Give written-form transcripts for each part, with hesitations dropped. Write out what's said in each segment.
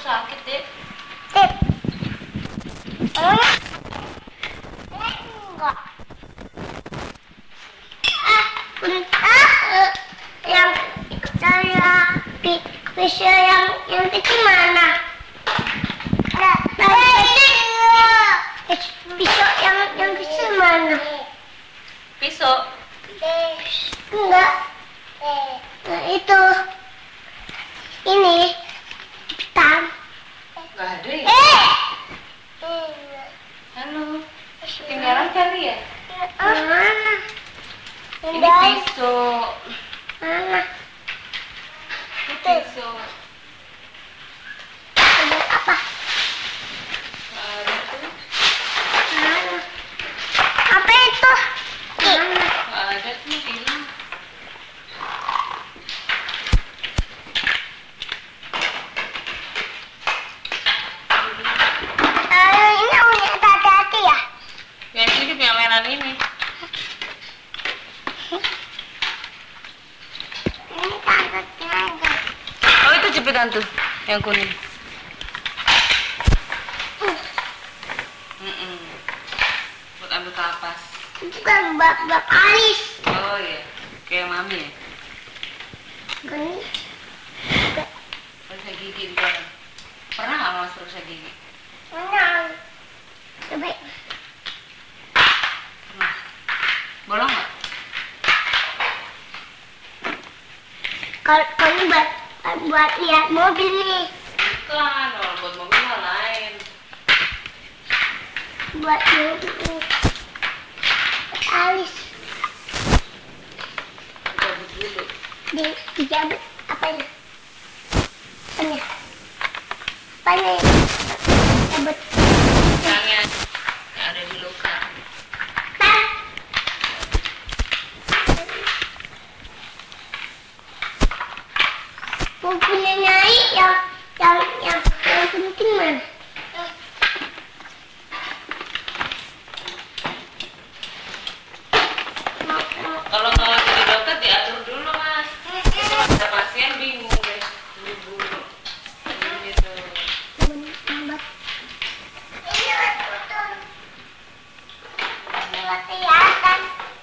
sakit, Dek. Tip. Enggak. Yang saya pisau yang kecil mana? Pisau yang kecil mana? Pisau? Enggak. Itu. Ini. Hitam. Nggak ada ya? Halo. Ketinggalan kali ya? Mana? Ini pisau. Mana? Ini pisau. Buat apa? Nggak ada tuh. Mana? Apa itu? Mana? Nggak ada tuh, hilang. Ini punya hati-hati ya? Yang ini punya mainan ini. Ini tangkatnya aja. Oh, itu jepitan tuh, yang kuning. Buat ambil kapas. Itu kan bak alis. Oh iya, kayak mami ya. Ini Periksa gigi di dalam. Pernah nggak mas periksa gigi? menang. Coba. Pernah. Bolong nggak? Kalau ini buat lihat mobil nih. Bukan, kalau buat mobil mah lain. Buat mobil nih. Buat alis. Cabut dulu. Dijabut apanya? Apanya? Apanya ya? Cabut. Yang ada di luka. Tar. Mau punya nyai yang penting mana? Kalau mau jadi dokter diatur dulu mas. Itu ada pasien bingung deh. Buru-buru. Gitu. Lambat. Ini betul. Latihan.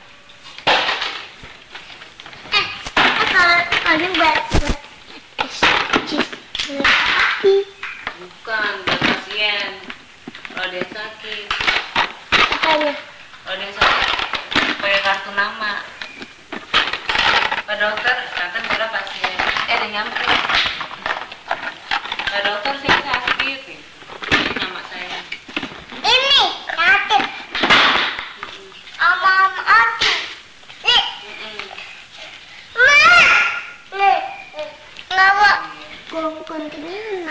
Kalau buat hati. Bukan buat pasien. Kalau dia sakit. Apanya? Kalau dia sakit pakai kartu nama. Pak dokter, datang kira pasien. Ada nyampe. Pak dokter saya sakit. Ini nama saya. Ini hati. Om hati. Nih. Ma. Nih. Nggak mau. Bukan kemana?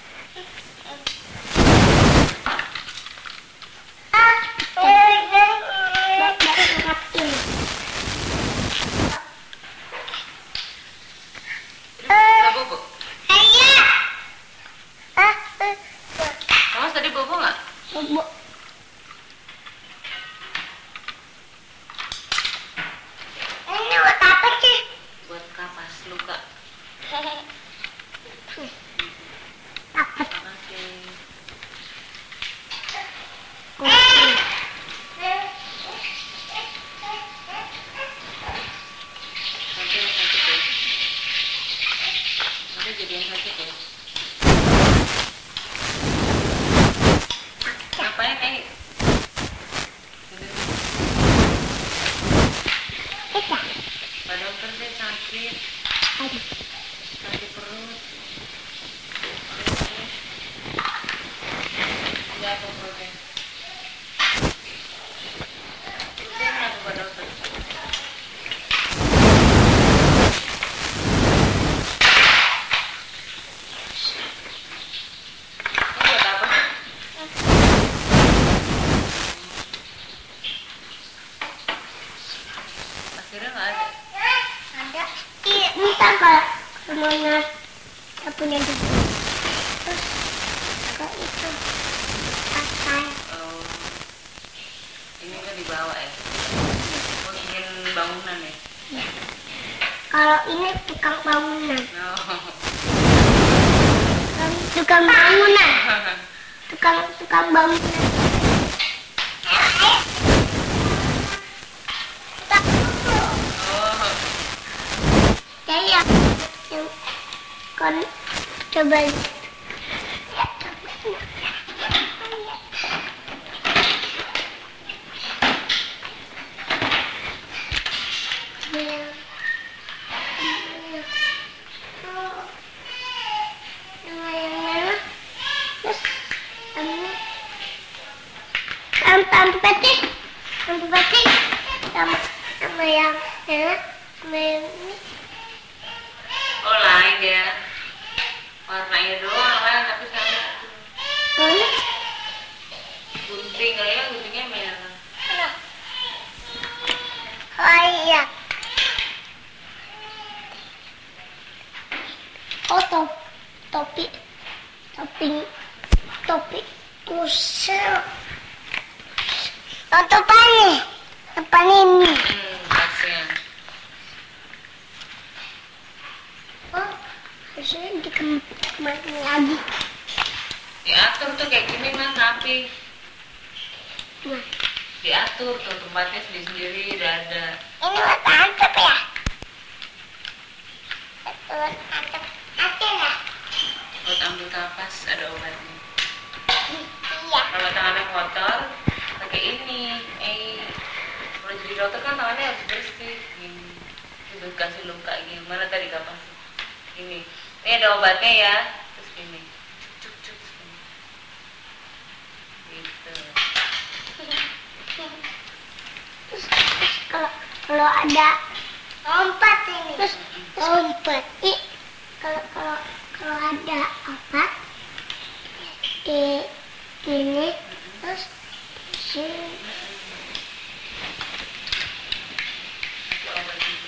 Udah bobo? Ayah. Mas tadi bobo nggak? Bobo. Ini buat apa sih? Buat kapas luka. Apa? Oke. Nanti yang sakit ya. Nanti jadi yang sakit ya. Ngapain kayak? Kita. Pak dokter deh sakit. Aduh. Sakit perut. Ada apa perutnya? Perutnya kenapa Pak dokter? Ini buat apa? Pasirnya nggak ada. Ada. Iya, minta kalau semuanya kita punya juga. Terus ke itu pakai. Oh, ini kan dibawa ya? Mau bikin bangunan ya? Ya. Kalau ini tukang bangunan. Oh. Kalau itu tukang bangunan. Tukang bangunan. Oh. Jadi yang kon coba Lampu batik sama yang merah sama yang ini. Oh lain ya. Warnanya doang lah, tapi sama. Mana? Gunting kayaknya guntingnya merah. Oh iya. Oh topi kusel. Oh depan ini. Kasihan. Oh harusnya dikembangin lagi. Diatur tuh kayak gini mas, rapi. Nah, Diatur tuh tempatnya sendiri-sendiri, udah ada. ini buat antep ya? Buat antep ya? Buat ambil kapas ada obatnya. Iya. Kalau tangannya kotor, pakai ini. Kalau jadi dokter kan tangannya harus bersih. Gini, itu kasih luka gini. Mana tadi kapas? Ini ada obatnya ya. Terus gini, cuk gini. Gitu. Terus kalau ada lompat ini. Terus lompat. Kalau ada apa? Gini. Terus sini. Ada obat juga.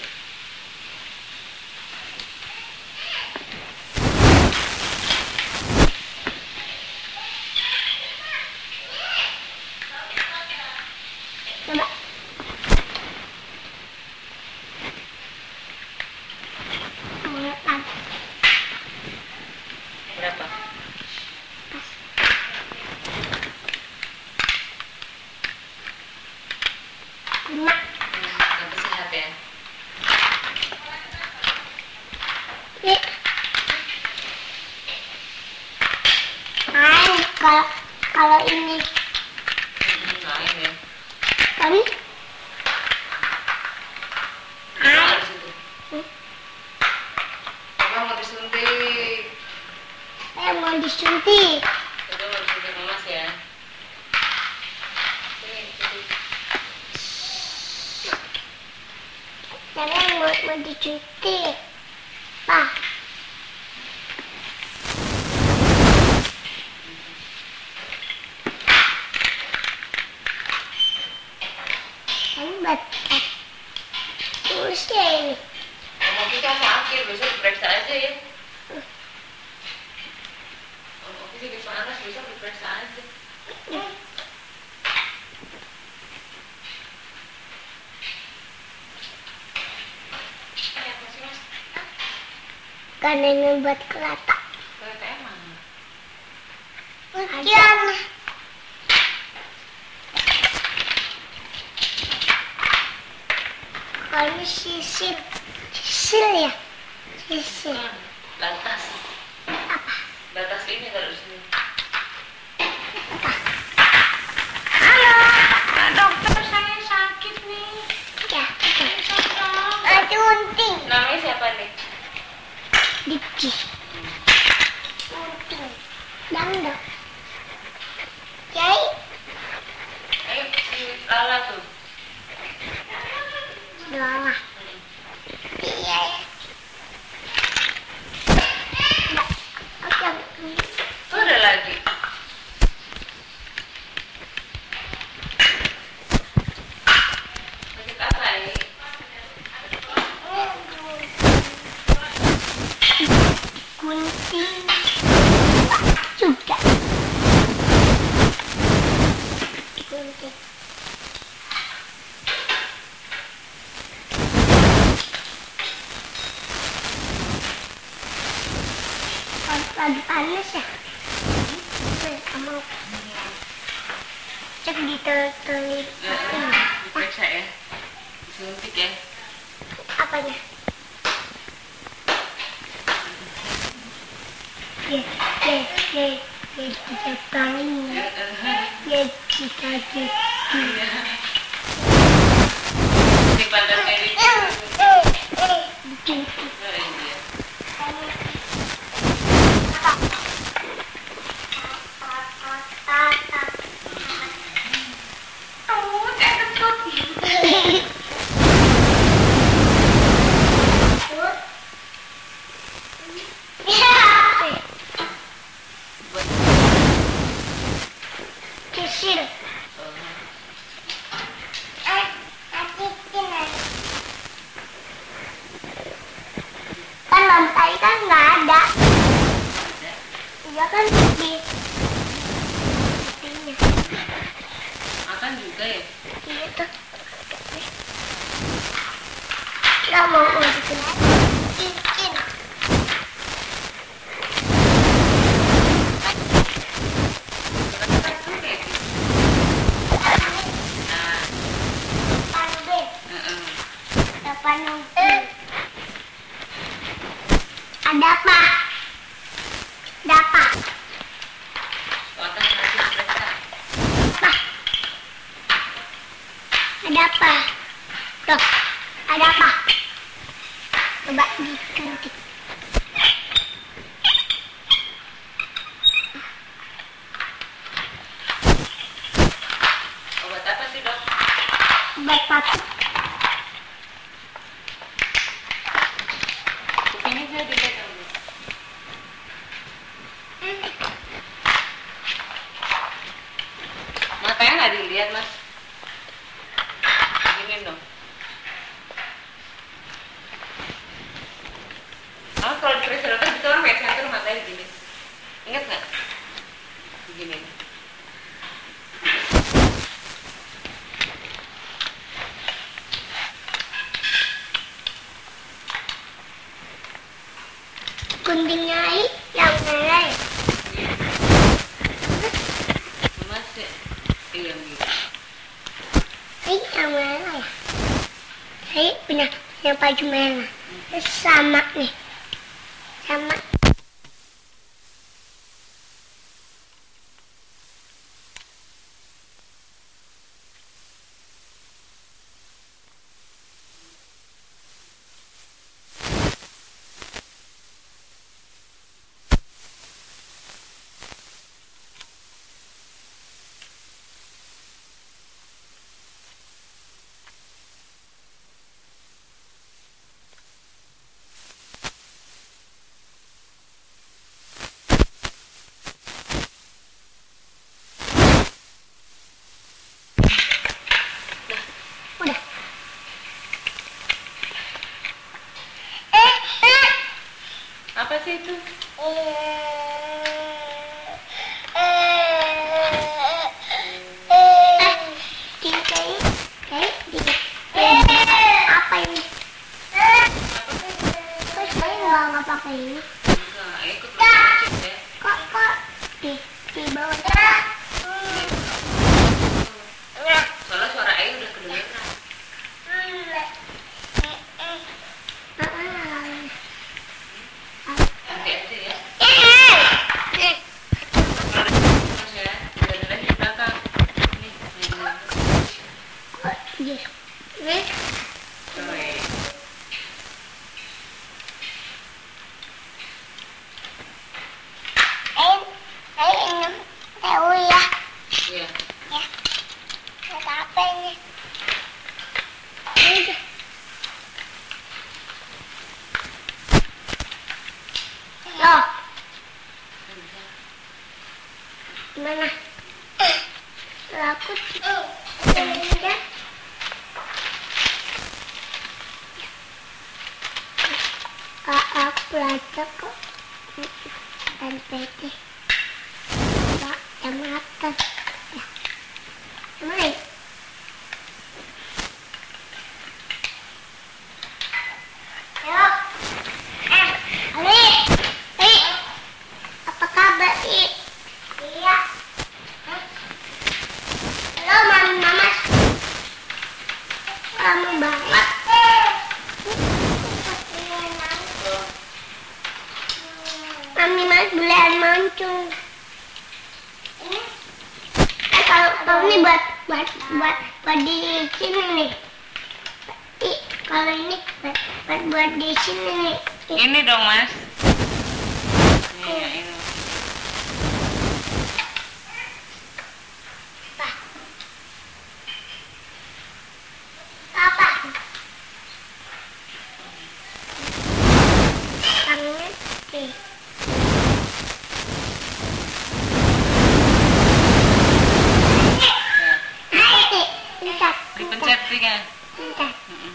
Coba. Berapa? Lima. Nanti sehat ya. Ini. Kalau ini Lain ya. kan Ada di situ. Apa mau disuntik? saya mau disuntik. Coba mau disuntik mas ya. Sini, suntik. Saya mau disuntik. Pak. Hebat. Terusnya ini. Ngomong kita sakit, besok diperiksa aja ya. Ngomong kita panas, besok diperiksa aja. Apa sih mas? Karena ini buat kereta. Kereta emang. Ujian. Kalau ini sisil ya? Sisil. Batas. Apa? Batas ini kalau di sini. Halo. Pak dokter, saya sakit nih. Ya. Tolong. Ada unting. Namanya siapa nih? Diki. Unting. Dangdut. Jai. Ayo, si Lala tuh. Lala. Iya ya. Oke. Tuh ada lagi. Sakit apa ini? Gunting juga. cek di telit. Diperiksa ya. Disuntik ya. Apanya? Kita tahu. Kita jadi. Di pandang medik. Bikin. Kecil. Kan lantai kan nggak ada. Iya kan di sini. Makan juga ya? Iya tuh. Nggak mau bikin bikin. Ada apa? Ada apa? Apa? Ada apa? Tuh, ada apa? Coba dikantik. Obat apa sih dok? Obat batuk. Kupingnya saya dilihat dulu. Matanya nggak dilihat mas. Gini dong. Kalau diperiksa dokter itu orang kayak center matanya begini. Ingat nggak? Begini. Guntingnya yang merah. Masih. Iya gitu. Yang merah ya. Saya punya yang baju merah. Sama nih. Sama. Udah. Apa sih itu? Apa ini? Terus saya nggak pakai ini. Enggak, ikut masuk ya. Kok di bawah? Soalnya suara air udah kedengeran. Nanti aja ya. Terus ya, jalan di belakang. Nih, Yes. Saya ingin tahu ya. Iya. Ya. Ada apa ini? Ini. Loh. Gimana? Aku tidak. Aku belajar kok. Dan PT. Pak, yang atas. Ya. Mai. Yo. Ali. Apa kabar, I? Iya. Kalau ini buat di sini nih. Kalau ini buat di sini nih. Ini dong, Mas. Ini. Apa? Tangannya nih. Dipencet sih kan? Bentar.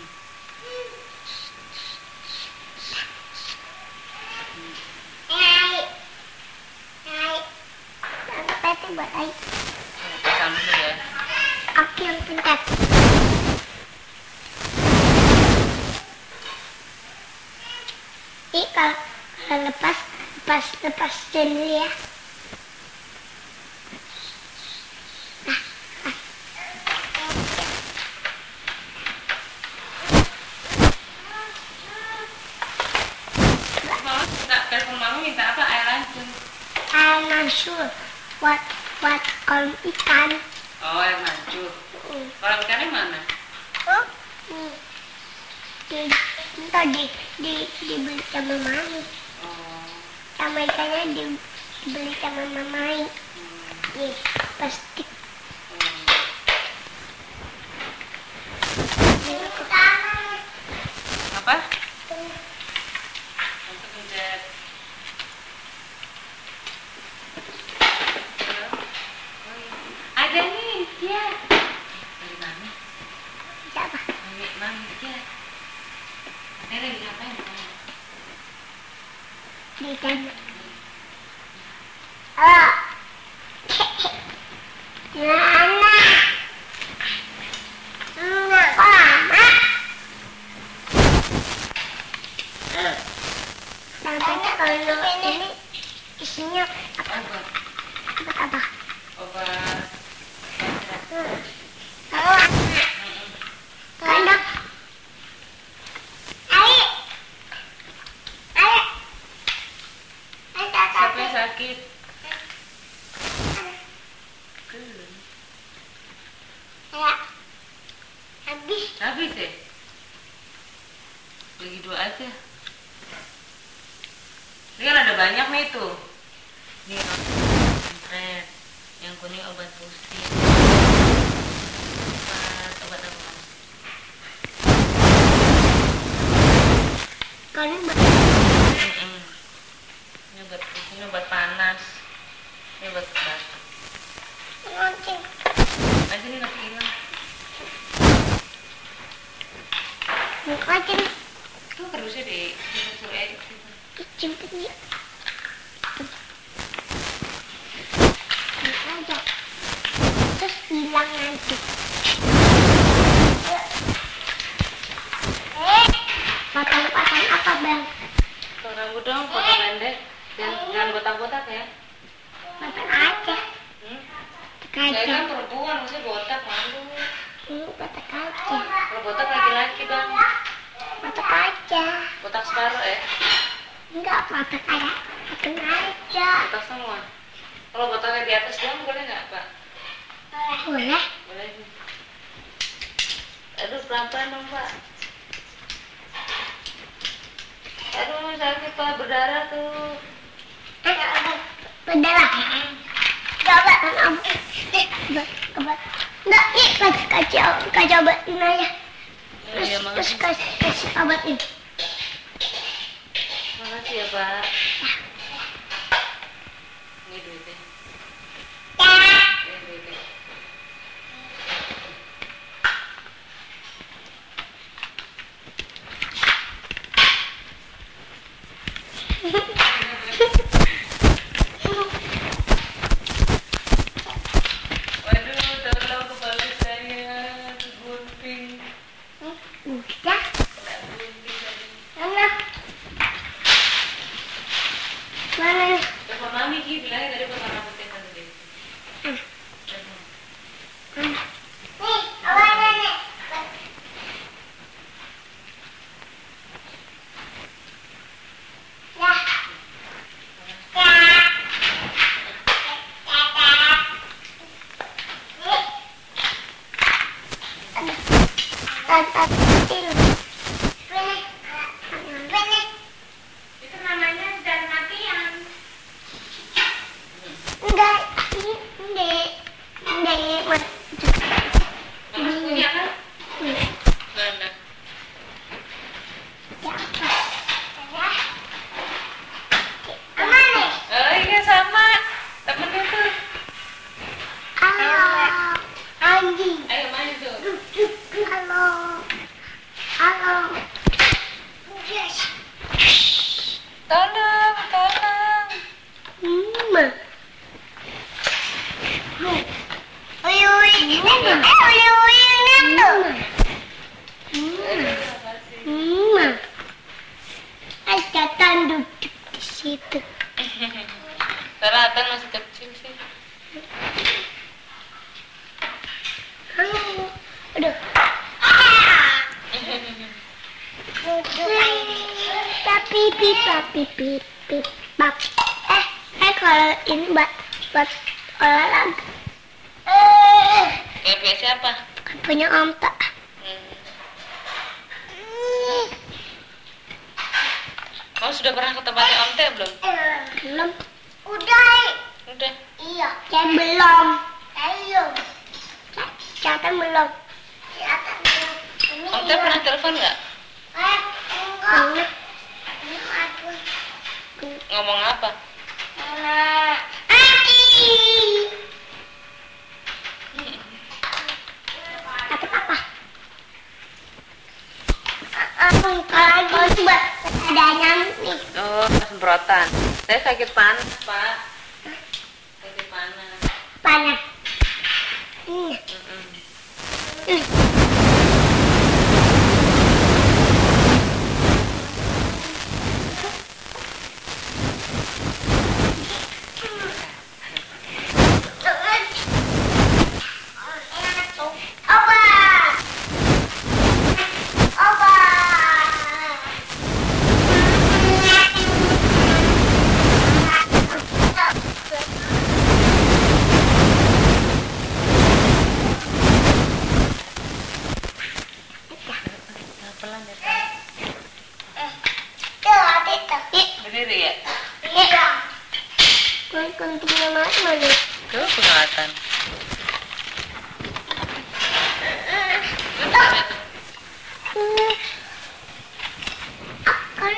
Naik. Sampai itu buat naik. Pasang dulu ya. Oke, yang bentar. Ini kalau lepas dulu ya. Telepon mama minta apa? Air lancur. Air mancur buat kolam ikan. Oh, air mancur. Kolam ikannya mana? Oh, dibeli sama mami. Oh. Sama ikannya dibeli sama mami. Nih, plastik. Apa? Untuk pencet. Ada nih, ya. Dari mana? Siapa? Mami, ya. Ada lagi ngapain? Di sana. Oh. Nana. Nana, kok lama? Tampaknya kalau ini isinya apa? Obat. Apa? Obat. Kalau kadang ayo Siapa yang sakit? Habis ya? Bagi 2 aja. Ini kan ada banyak nih tuh. Ini konsentrat. Yang kuning obat pusing. Obat apa? kalau Ini obat pusing, ini obat panas. Ini obat batuk. ngonceng Aja nih nanti hilang. ngonceng Tuh kardusnya di suruh edit. cimpetnya aja terus hilang nanti potong apa bang? Potong rambut dong, potong pendek. Jangan botak-botak ya. Potong aja Saya kan perempuan, maksudnya botak malu. potong aja Kalau botak laki-laki bang. potong aja Botak separuh ya. enggak potong aja Botak semua. Kalau botaknya di atas doang boleh nggak pak? boleh Boleh. Aduh pelan-pelan dong pak. Aduh sakit pak, berdarah tuh. berdarah coba obat enggak kasih obatin aja Iya terus makasih. kasih obatin Makasih ya pak. Ini duitnya. Ini duitnya. Waduh, tolong kepala saya tergunting. udah Kena gunting tadi. mana Telepon mami Ki, bilangnya tadi potong rambut Itu namanya jalan latihan. Enggak, enggak. Mama punya kan? Mana? Oh iya sama. Temennya tuh. Halo, Andi. Ayo main tuh. Halo, halo. Yes. Tolong, tolong. Mama. Uyuy, uyuy, nando. Mama. Ada tanduk di situ. Ternyata masih kecil sih. Halo. Aduh. Papi pip papi pip pip pap. Kalau ini buat olahraga. Kayak biasa apa? Kan punya Om Tak. Kamu sudah pernah ke tempatnya Om Teh belum? Belum. Udah. Udah. Iya. Saya belum. Ayo. Catatan belum. Om Teh pernah telepon nggak? Enggak. Ngomong apa? Apa? Kalau coba ada nyamuk nih. Oh, semprotan. Saya sakit panas, Pak. Sakit panas. Panas. Pelan ya, Pak. Berdiri ya? Iya. Kuntingnya mana? Tuh, penglihatan. Kan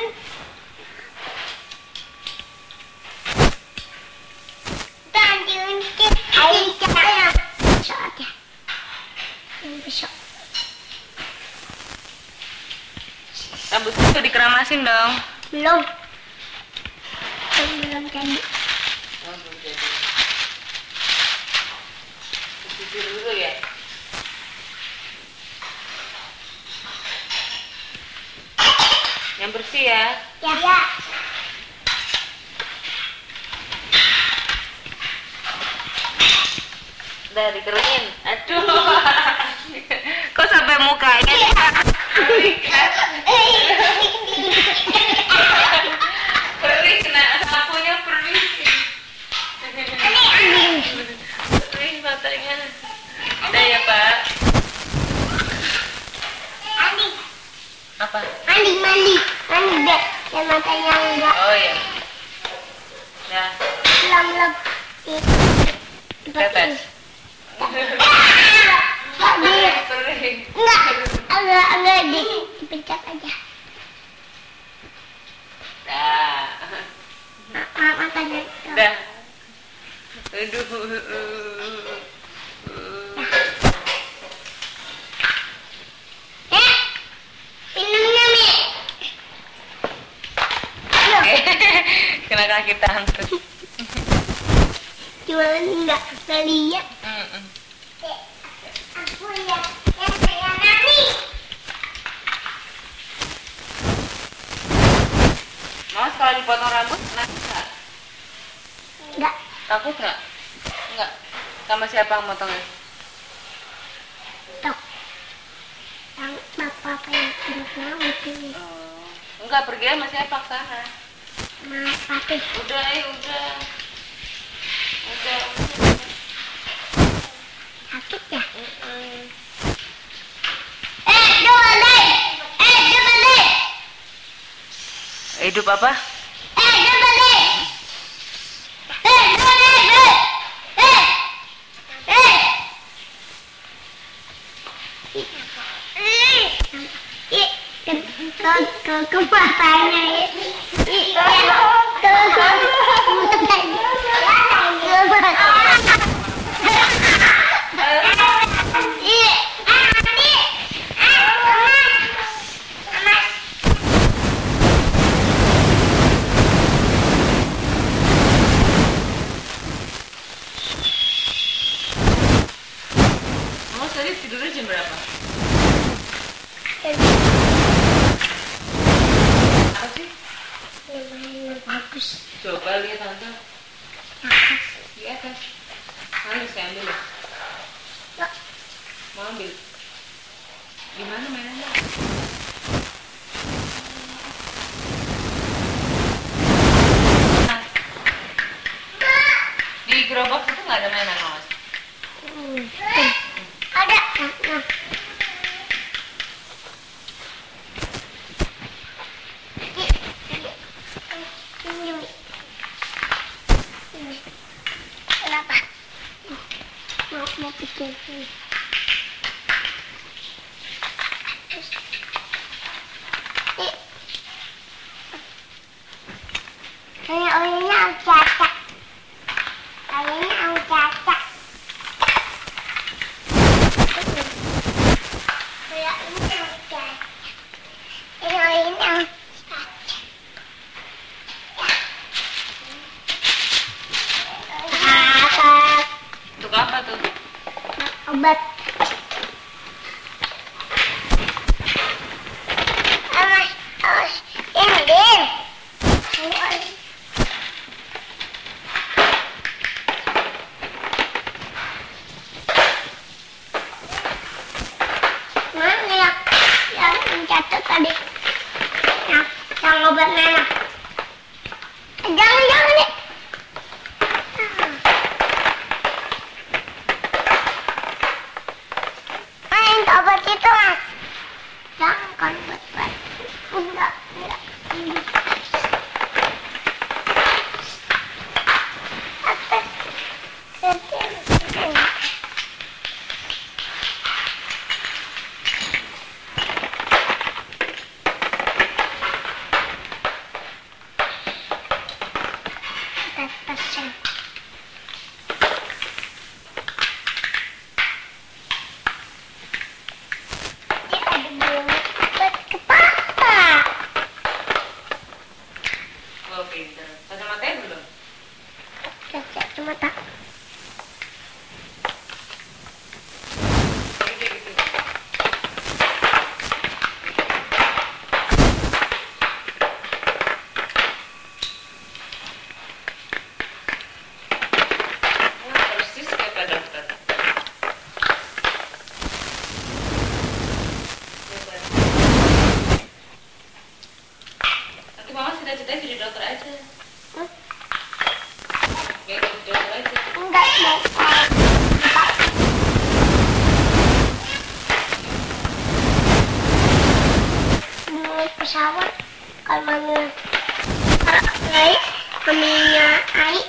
untit air cahaya besok aja besok Rambutnya tuh dikeramasin dong. belum jadi Oh, belum jadi. Sisir dulu ya. Yang bersih ya. ya. Udah dikeringin. Aduh. Kok sampai mukanya perih, kena sapunya perih. Perih matanya. Udah ya, Pak. Andi Apa? mandi deh yang matanya enggak Oh ya. Ya, belum tetes. Perih. Enggak dipencet aja. Dah. Matanya. Dah. Aduh. Minumnya Mi. Kena kaki tante. Cuma enggak lihat. Aku lihat yang saya nani. Mau sekali dipotong rambut, nanti nggak? Enggak. Takut nggak? Nggak. Sama siapa yang motongnya? Tok. Yang bapak yang hidup rambut ini. Oh. Enggak, pergi sama siapa ke sana? Mas papi. Udah, ayo, udah. Udah. Sakit ya? Mm-mm. Dok. Hidup apa? Ke matanya Mama tadi tidurnya jam berapa? Apa sih? bagus. Coba lihat tante di atas. Mana saya ambil ya? Mau ambil? Gimana mainannya? Di gerobak itu nggak ada mainan mas? Ada. Kenapa? Mau bikin. Kayaknya caca. Kayaknya caca. Untuk apa tuh? Obat. Ini deh. Mana ya? Yang catat tadi. Yang obat merah. Jangan nih. Main obat itu mas. Jangan buat. Enggak. Oh pinter. Kacamatanya belum? Mata. Gede gitu. Persis kayak Pak Dokter. Nanti mama cita-citanya jadi dokter aja. Kayak jadi dokter aja. Enggak mau. Naik pesawat kalau naik kaminya Ari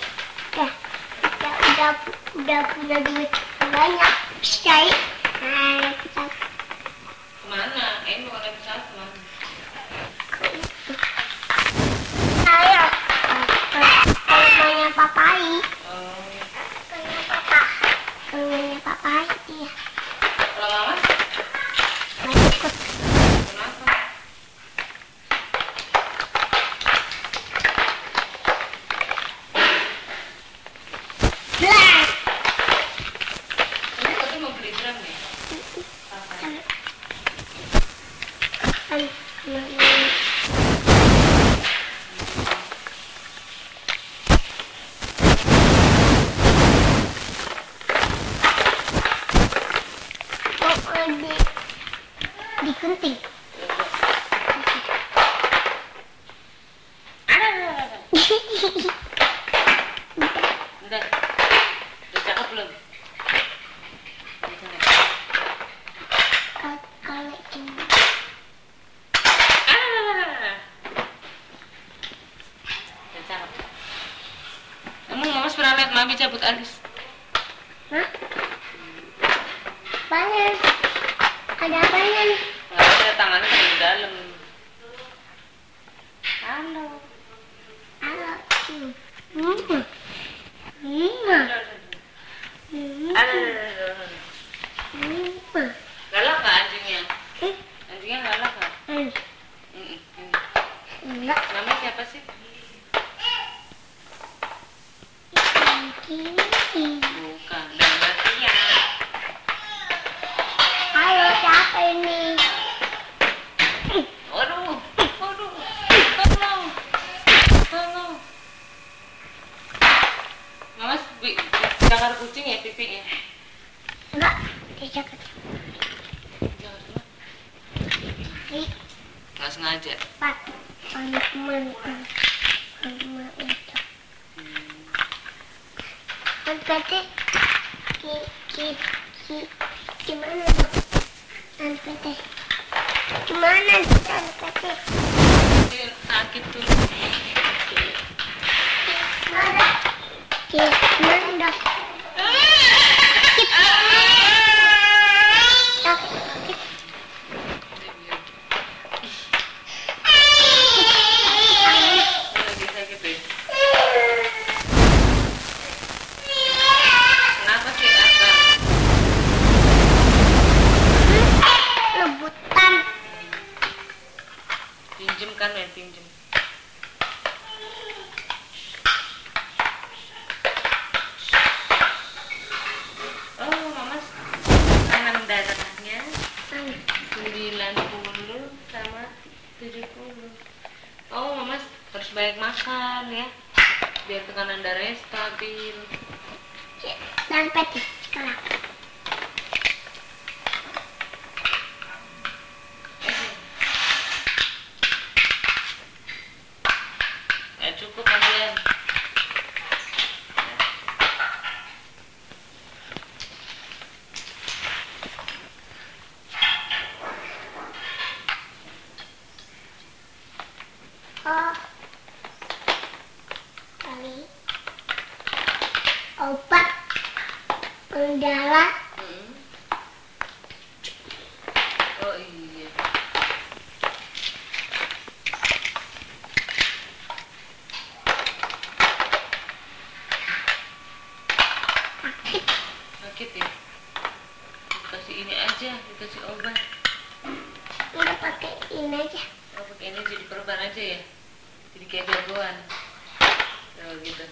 udah punya duit banyak sekali. Naik pesawat Kemana? Mau naik pesawat kemana? saya kalau maunya papai. Oh. Rumahnya papai iya. Kalau mama? Nggak ikut. Kenapa? Belas. Ini tapi mau beli drum ya? Apa? Digunting. Udah. Udah cakep belum? Kalau ini rambut Alis? Hah? Apanya? Ada apanya nih? Nggak ada, tangannya kan di dalam. Halo. Halo. Galak kah anjingnya? Anjingnya galak kah? Enggak. Namanya siapa sih? Bukan, Dalmatia. Halo, siapa ini? Waduh, tolong. Mama cakar kucing ya pipinya? Enggak, dia cakap. Nggak sengaja. Pak, teman itu. Nanti gimana dong? Nanti gimana nanti? Sakit tuh. Gimana dong? Sakit. Lagi sakit deh. Kenapa sih Akang? Rebutan. Pinjem kan ya, pinjem. Oh, Mama tanam darahnya 90 sama 70. Oh, Mama harus banyak makan ya, biar tekanan darahnya stabil. Dan peti sekarang. Ya cukup kalian. Oh, kali obat pendarah. Oh iya. Sakit ya? Dikasih ini aja, dikasih obat. Udah pakai ini aja. Oh, pakai ini jadi perban aja ya? Jadi kayak jagoan. Oh gitu.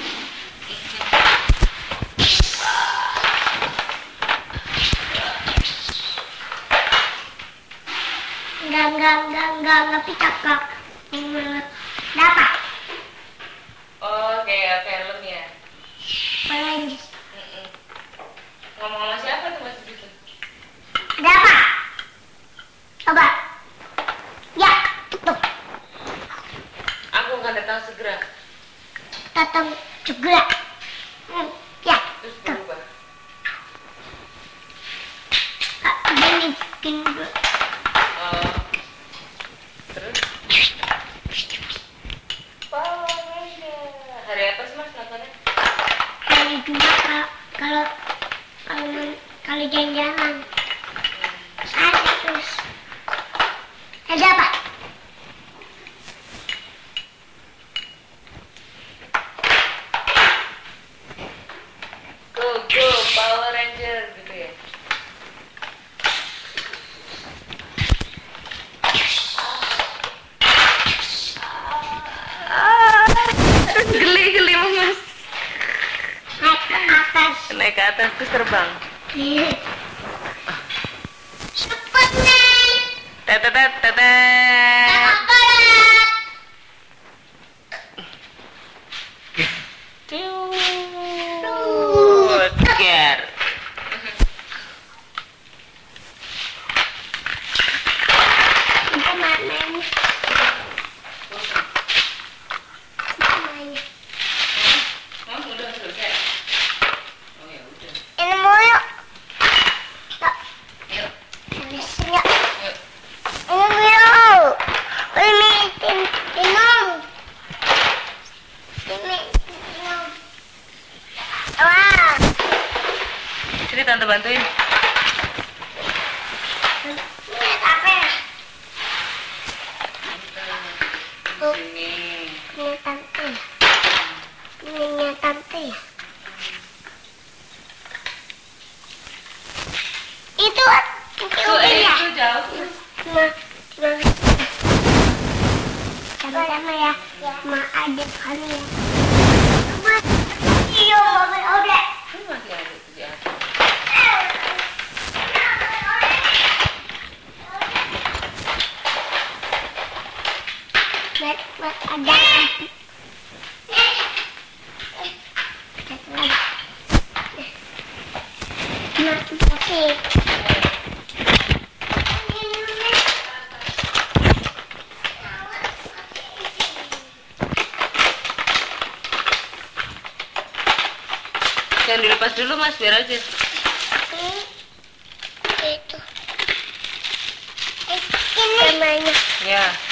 Enggak picak. Dapat. Oh, kayak film ya? Pelanjis. Ngomong sama siapa tuh masih gitu? Dapat. Coba. Ya, tutup. Aku akan datang segera. Datang segera. Ya. Terus berubah. Ini bikin dulu. Oh. Terus? Hari apa sih Mas nontonnya? Hari Jumat kalau jalan-jalan. Ada terus. Ada apa? Go Power Ranger gitu ya. Geli Mas. Naik ke atas terus terbang. Superman. Tetetet. Ger. Udah selesai. Oh ya udah. Ini mulu. Yuk. Tulisnya. Yuk. Ini mulu. Ini minum. Ini minum. Sini tante bantuin. Ini apa? Sini. Ini tante. Ini tante ya. Itu ya. Itu jauh. Sama-sama ya. Ma adik kali ya. Iyo, udah. Ini masih ada tuh di atas. Buat ada api. Nah, kasih. Jangan dilepas dulu mas, biar aja. Itu. Ini namanya. Ya.